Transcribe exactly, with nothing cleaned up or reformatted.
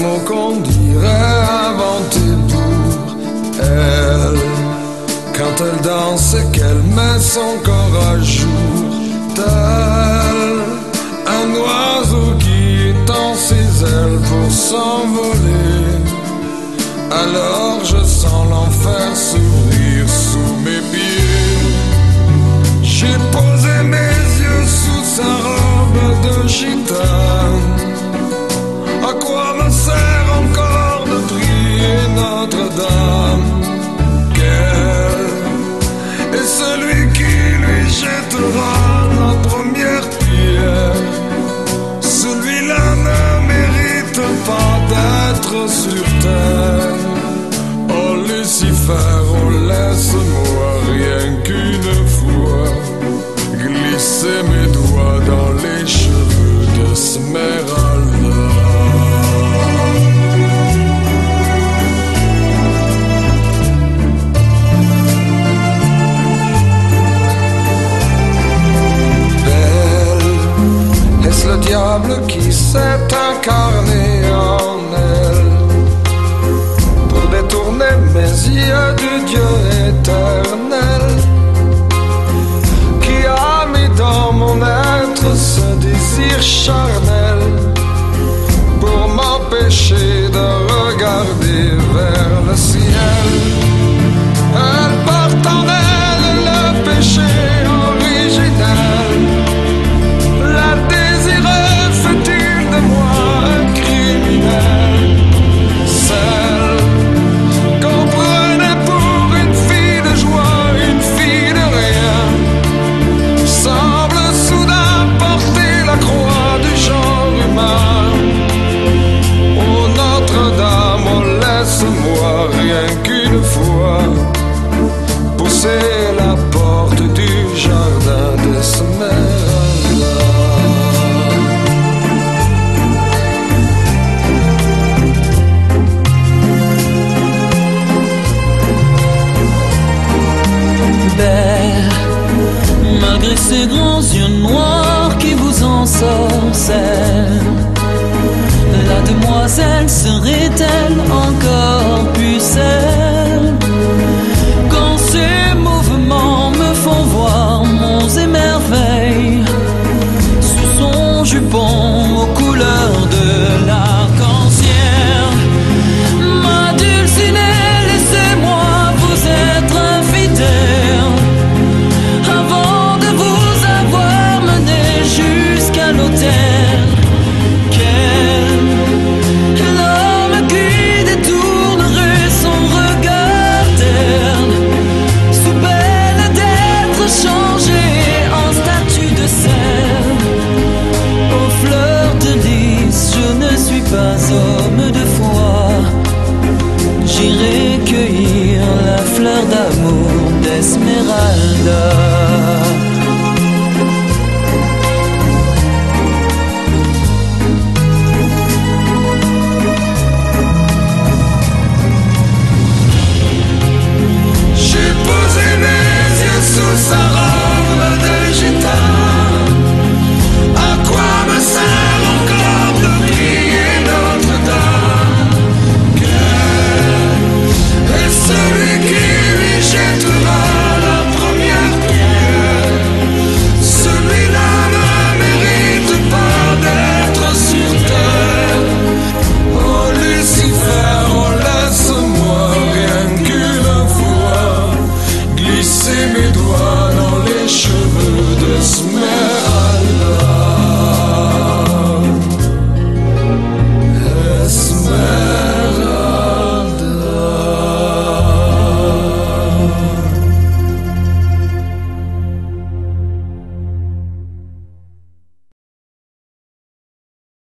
mots qu'on dirait inventés pour elle. Quand elle danse et qu'elle met son corps à jour, tel un oiseau qui étend ses ailes pour s'envoler. Alors je sens l'enfer s'ouvrir sous mes pieds. J'ai posé mes yeux sous sa robe de gitane. À quoi me sert encore de prier Notre-Dame? Quel est celui qui lui jettera la première pierre? Celui-là ne mérite pas d'être sur terre. Oh Lucifer, oh laisse-moi rien qu'une fois glisser mes doigts dans les cheveux d'Esmeralda. Belle, est-ce le diable qui s'est incarné en elle pour détourner mes yeux du Dieu éternel, qui a mis dans mon être ce désir charnel pour m'empêcher de regarder vers le ciel? Elle porte en elle le péché originel. La désirer fait-il de moi un criminel? Celle qu'on prenait pour une fille de joie, une fille de rien, semble soudain porter la croix du genre humain. Oh Notre-Dame, oh laisse-moi rien qu'une fois pousser la porte du jardin d'Esmeralda. Belle, malgré ces grands yeux noirs qui vous ensorcellent, la demoiselle serait-elle encore pucelle? Quand ces mouvements me font voir monts et merveilles sous son jupon aux couleurs de l'arc-en-ciel. Ma dulcinée, laissez-moi vous être infidèle avant de vous avoir mené jusqu'à l'autel. Quel l'homme qui détournerait son regard terne sous peine d'être changé en statue de sel? Aux fleurs de lys, je ne suis pas homme de foi. J'irai cueillir la fleur d'amour d'Esmeralda.